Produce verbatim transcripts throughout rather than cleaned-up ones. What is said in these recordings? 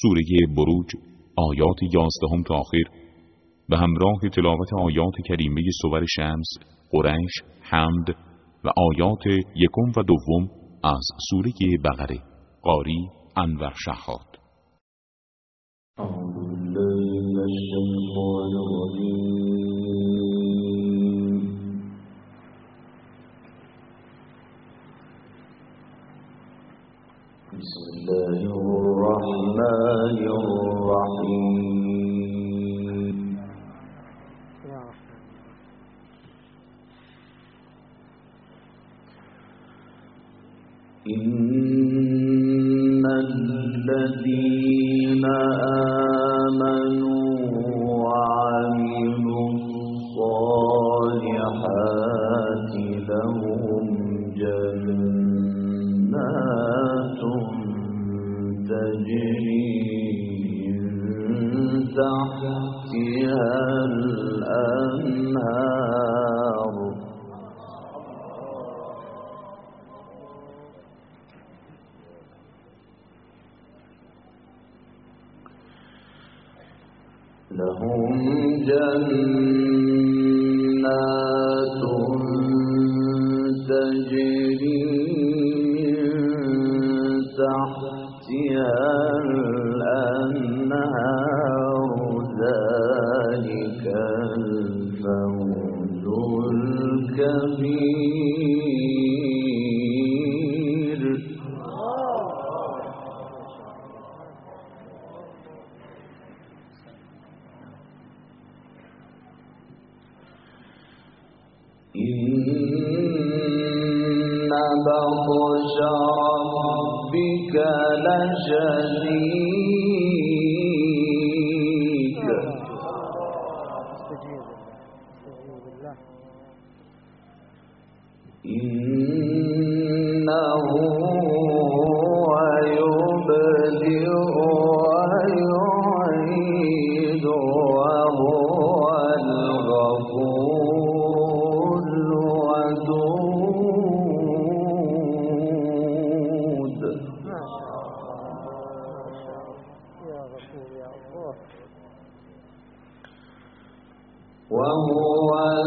سوره بروج آیات یازدهم تا آخر به همراه تلاوت آیات کریمه سور شمس، قریش، حمد و آیات یکم و دوم از سوره بقره. قاری انور شهاد. بسم الله الرحمن الرحيم. إن الذين آمنوا وعملوا الصالحات لهم جنات تجري من تحتها الأنهار لهم جنات تجري من تحتها الأنهار ذلك الفوز الكبير. إن بطش ربك لشديد. إنه هو يبدئ ويعيد وهو الغفور الودود. وهو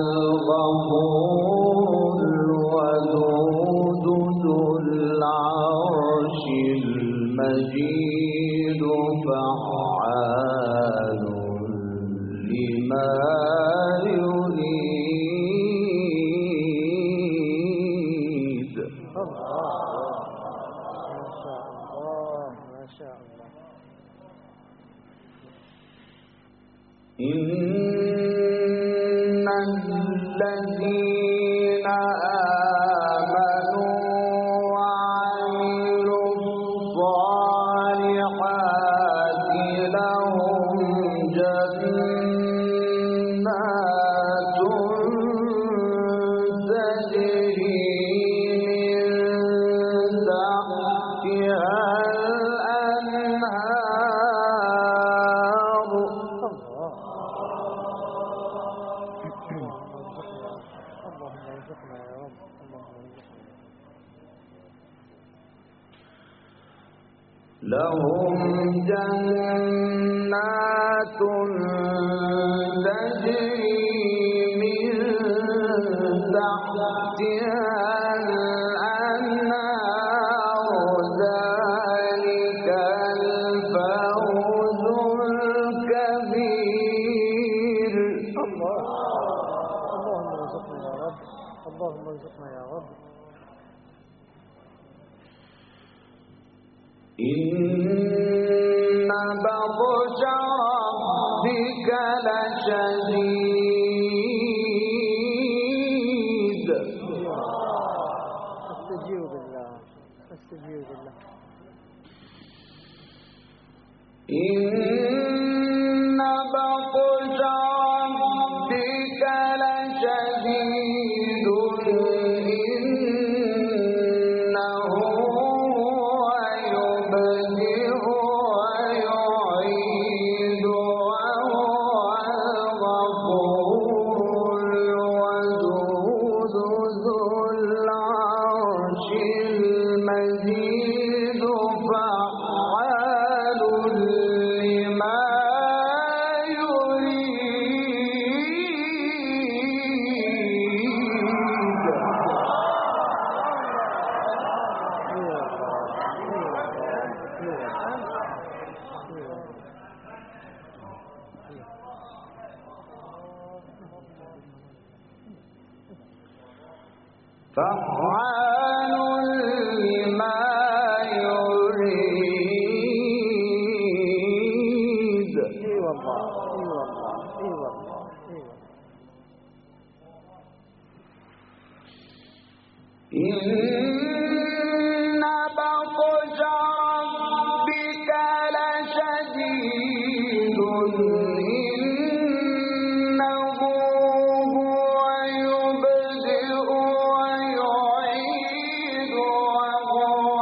الغفور الودود ذو العرش المجيد فعال لما يريد. إن الذين آمنوا وعملوا الصالحات لهم جنات تجري من تحتها الأنهار. لهم جنات تجري من تحتها الأنهار ذلك الفوز الكبير. اللهم ارزقنا يا رب، اللهم ارزقنا يا رب. إن بطش ربك لشديد. استجير بالله، استجير بالله. إن بطش ربك لشديد. إنه هو يبدئ ويعيد وهو الغفور الودود ذو العرش المجيد فعال فعال لما يريد. اي والله اي والله اي والله اي والله. إن بطش ربك لشديد إنه هو يبدئ ويعيد وهو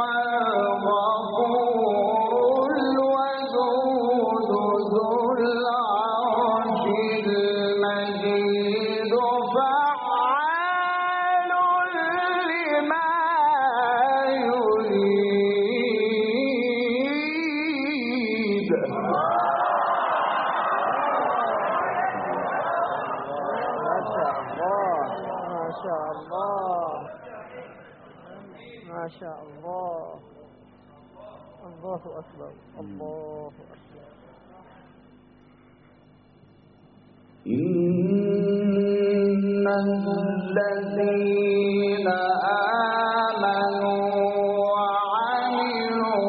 الغفور الودود ذو العرش المجيد فعال لما يريد. ما شاء الله ما شاء الله. الله أكبر الله أكبر. إن الذين آمنوا وعملوا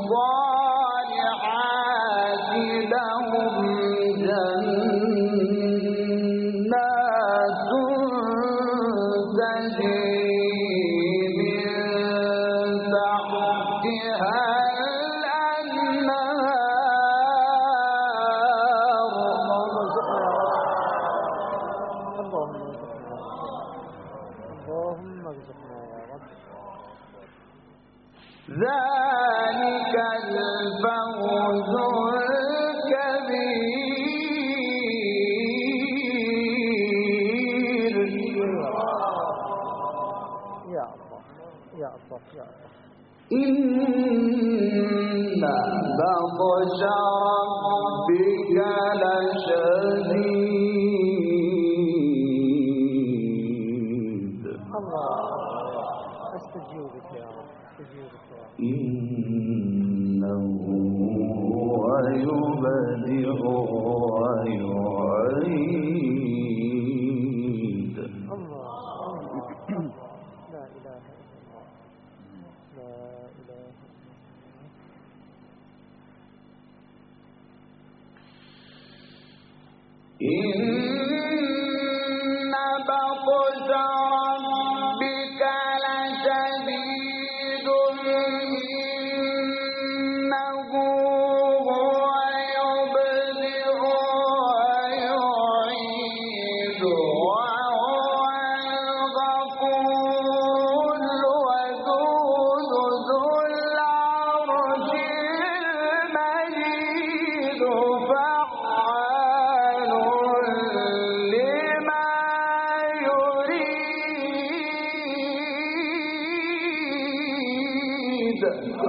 الصالحات لهم جنات تجري من تحتها اللهم ارزقنا يا رب. ذلك الفوز الكبير. يا الله يا الله يا الله. إن بطش ربك لشديد. الله استجيبك يا رب استجيبك يا رب. إنه هو يبدئ ويعيد. الله لا إله إلا الله لا إله إلا إن بطش ربك لشديد إنه هو يبدئ ويعيد وهو الغفور الودود ذو العرش المجيد فعال لما يريد.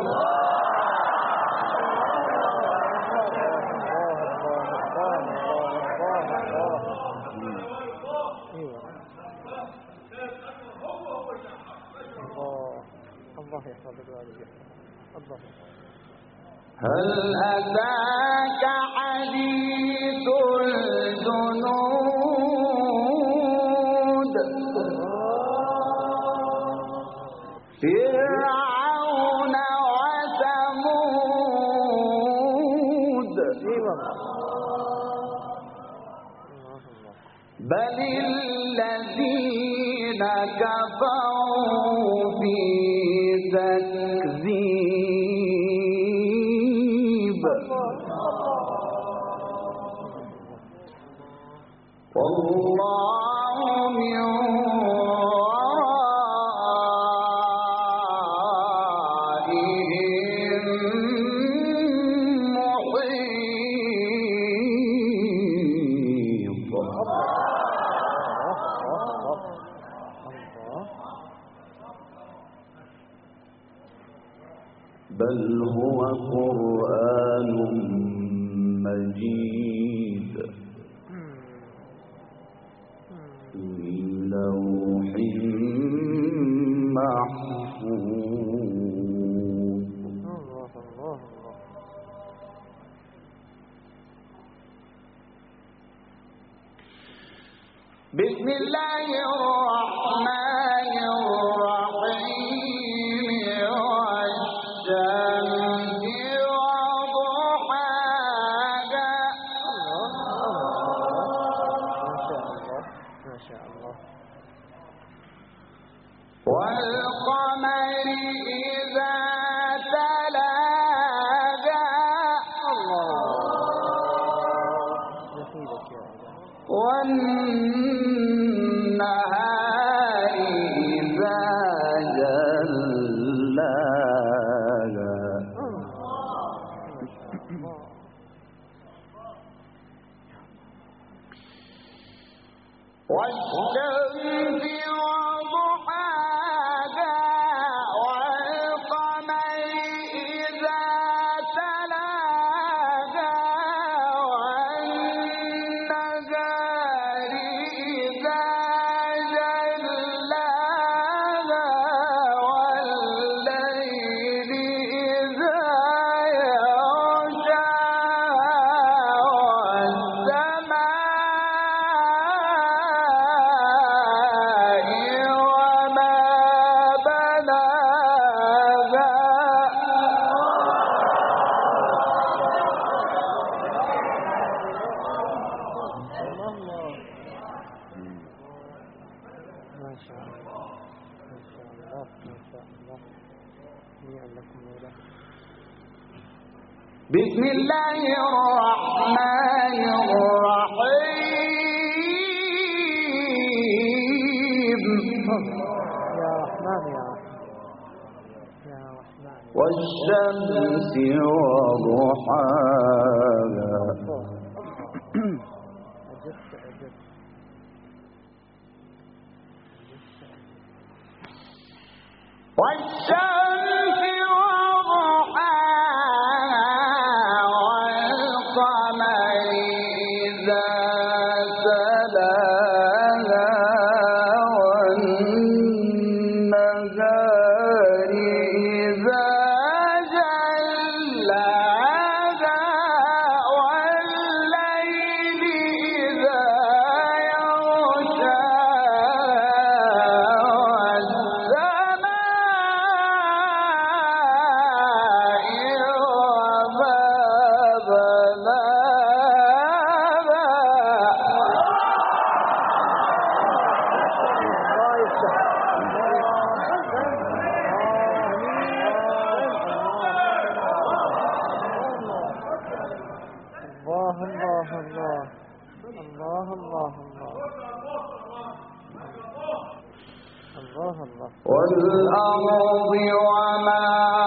الله يحفظك ويرزقك. الله. هل أتاك حديث الجنود فرعون وثمود بل الذين كفروا في تكذيب والله من ورائهم محيط. بل هو قرآن مجيد في لوح محفوظ. بسم الله الرحمن الرحيم بسم الله الرحمن الرحيم يا رحمن يا رحمن يا رحمن والشمس وضحاها أجبت أجبت والشمس وضحاها والقمر إذا تلاها والنهار إذا جلاها والليل إذا والأرض وما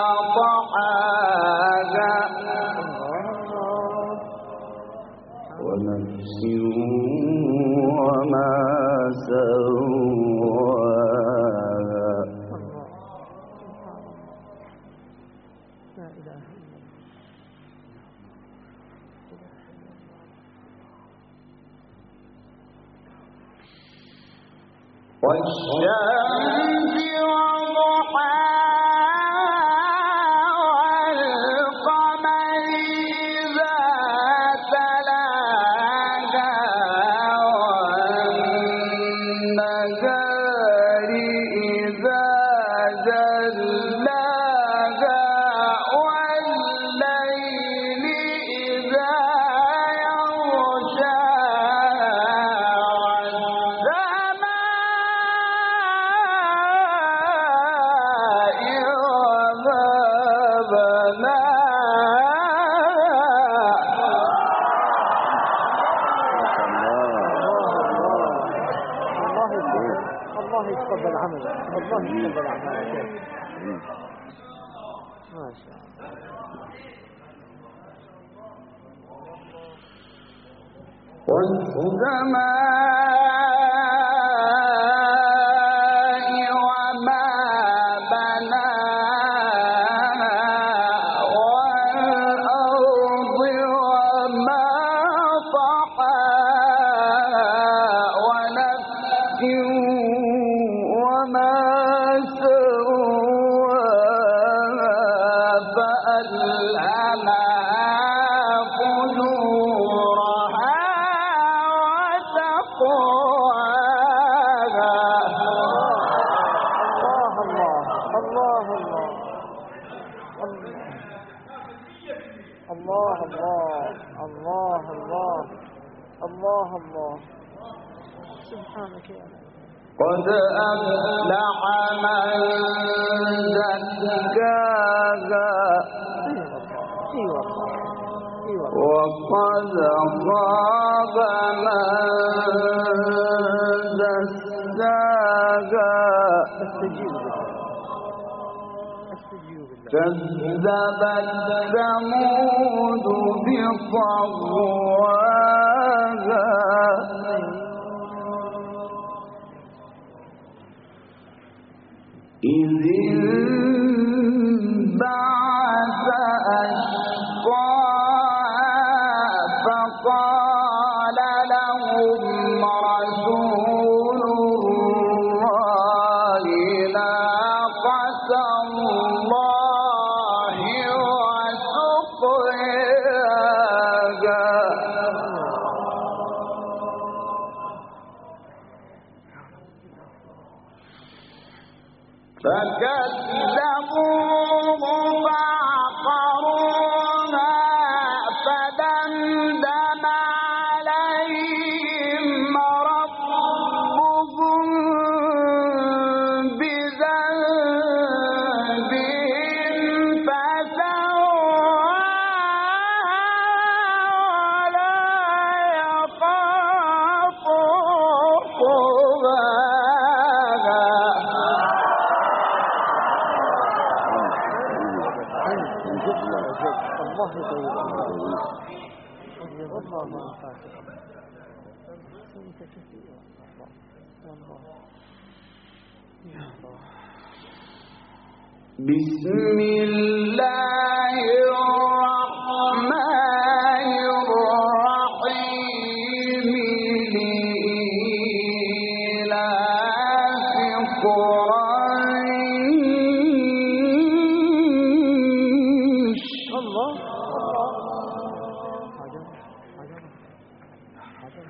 طحاها ونفس وما سواها لا إله إلا الله والشمس الله يتقبل عملك الله يتقبل عملك ما شاء الله والسماء وما بناها والأرض وما طحاها ونفس وما سواها فألهمها فجورها وتقواها الله الله الله الله الله الله الله سبحانك يا رب. قد أفلح من زكاها وقد خاب من دساها كذبت ثمود بطغواها إذ انبعث أشقاها فقال لهم رسول الله ناقة الله وسقياها فكذبوا الله يطول الله ما ينفعك انت كثير والله يا الله. بسم الله الرحمن الرحيم لإيلاف قريش. الله عجب عجب عجب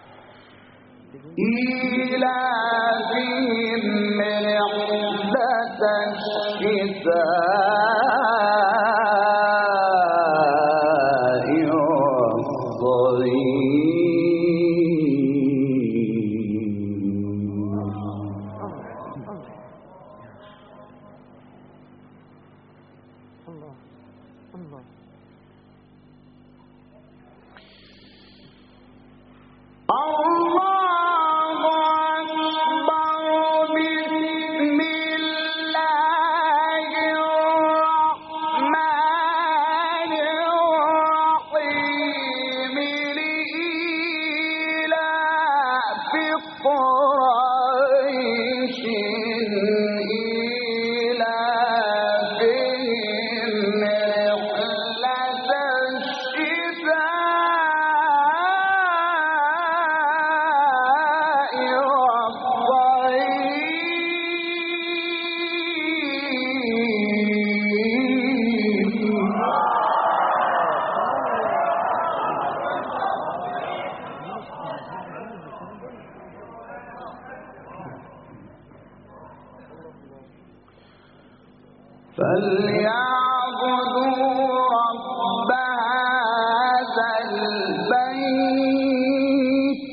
إيلافهم رحلة الشتاء الله الله. فليعبدوا رب هذا البيت.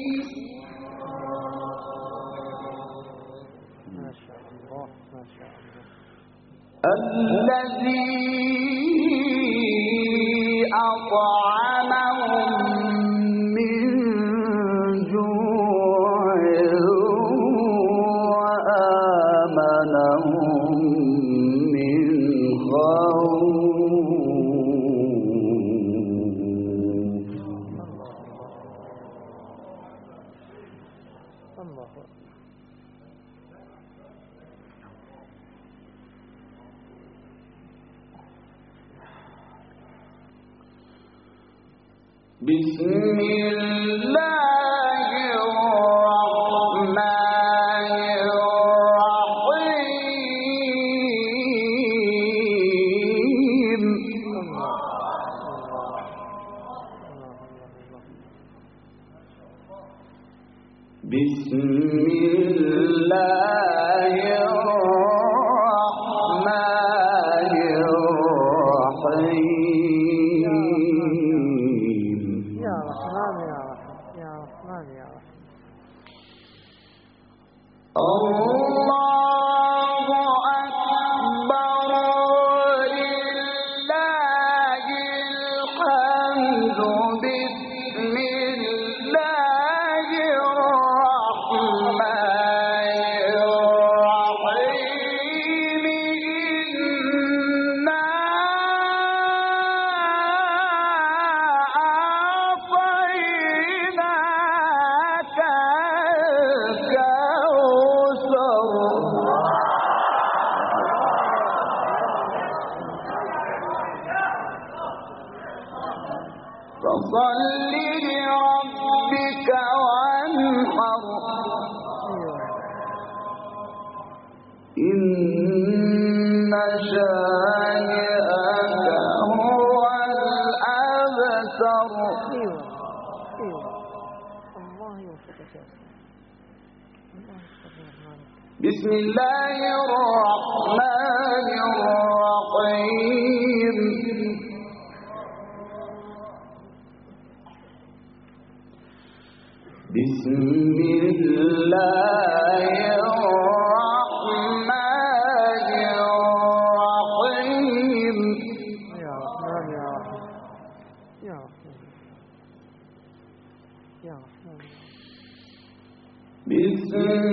ما شاء الله ما شاء الله. الذي أطعمهم من جوع وآمنهم من خوف. الله بسم الله الرحمن الرحيم. بسم الله الرحمن الرحيم. يا رحمن يا رحيم يا رحمن يا رحيم. الله أكبر لله الحمد. بسم الله الرحمن الرحيم. إنا أعطيناك الكوثر. فصل لربك وانحر. إن شانئك هو الأبتر. ايوه ايوه الله يوفقك يا أخي. الله يستر. بسم الله الرحمن الرحيم. بسم الله الرحمن الرحيم. يا رحمن يا رحيم يا رحمن يا رحمن. بسم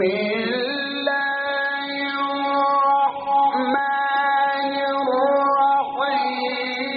الله الرحمن الرحيم.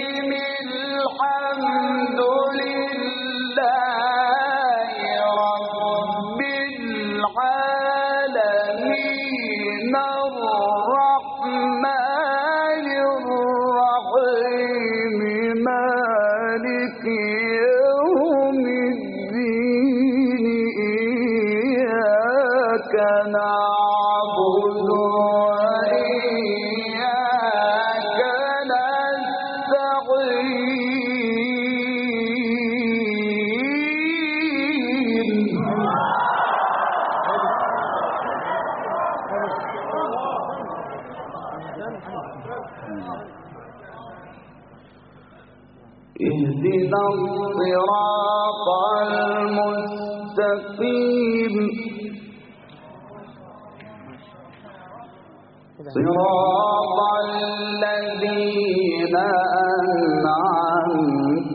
اهدنا الصراط المستقيم صراط الذين أنعمت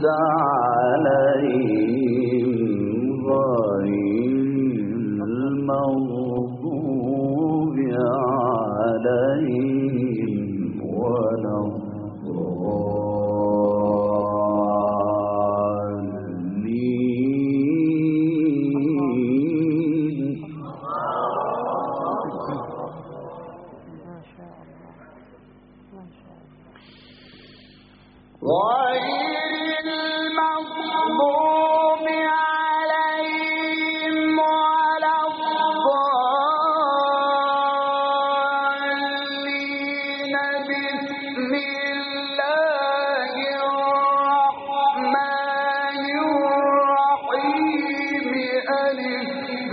عليهم غير المغضوب عليهم ولا غير المغضوب عليهم ولا الضالين بسم الله الرحمن الرحيم ألف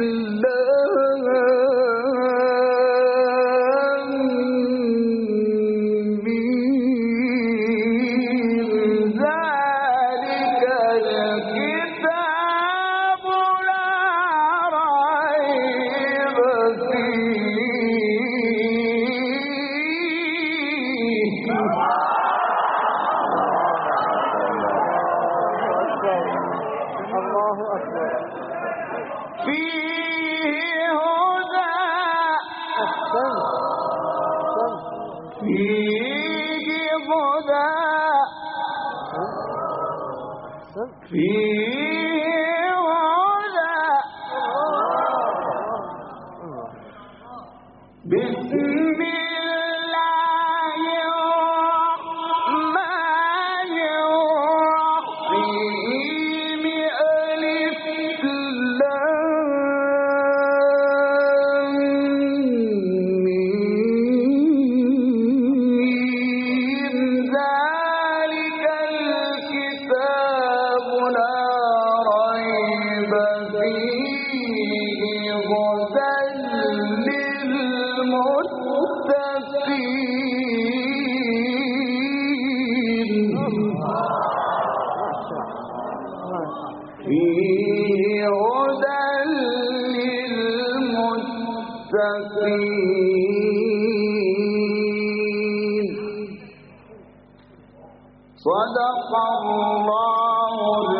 صدق الله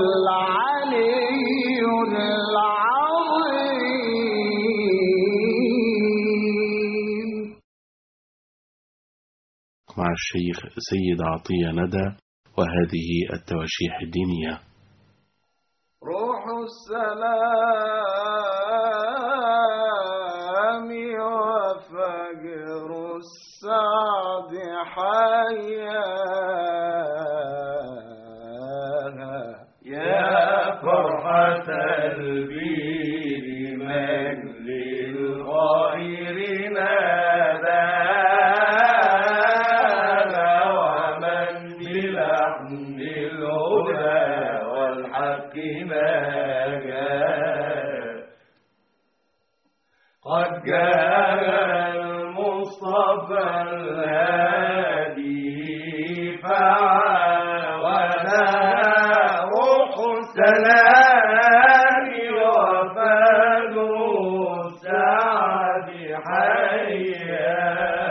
العلي العظيم. مع الشيخ سيد عطية ندى وهذه التواشيح الدينية. روح السلام وفجر السعد حيا يا فرحة البير من للغير ناداها ومن بلحن الهدى والحق ناجا قد جاء المصطفى الهادي فعاونا سلام وفجر السعد حيا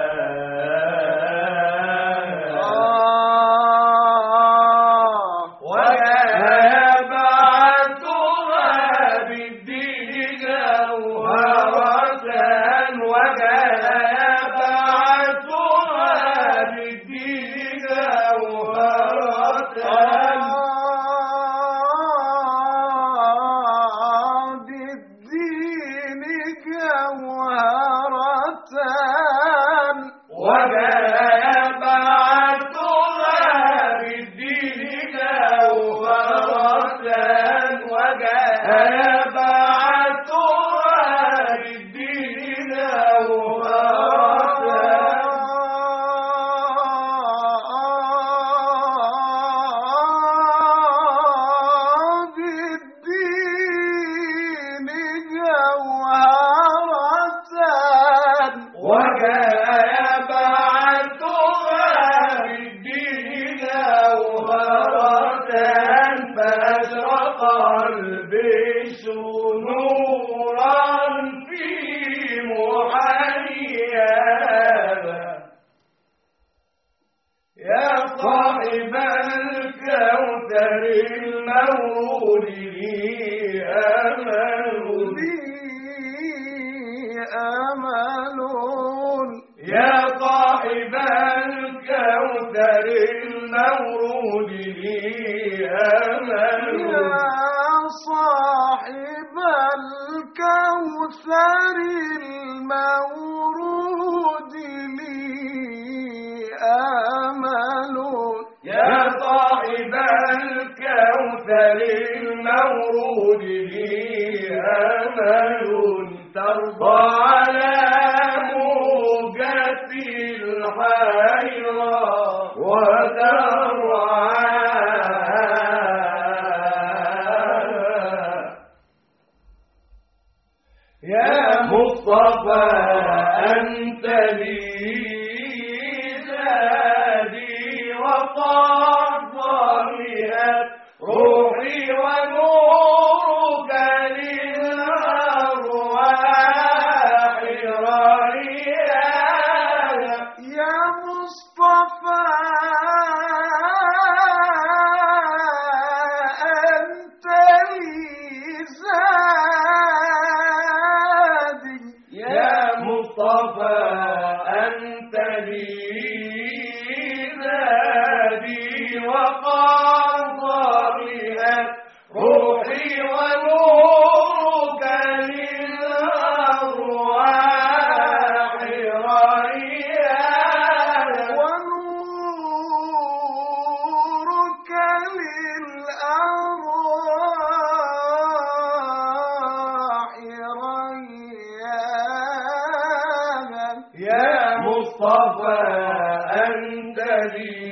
ويبعثها بالدين جوهرة ويبعثها بالدين جوهرة ويبعثها بالدين جوهرة فأشرق البشر نورا في محياها يا صاحب الكوثر المورود لي أمل أمل يا صاحب الكوثر المورود لي أمل يا صاحب الكوثر المورود لي أمل يا صاحب الكوثر المورود لي أمل ترضى على موجة الحيرة وترعى يا مصطفى أنت لي زادي وقد ضمئت روحي ونورك للأرواح ريانا يا مصطفى أنت لي زادي يا مصطفى أنت لي زادي وقد ضمئت روحي ونورك للأرواح ريانا ونورك للأرواح ريانا يا مصطفى أنت لي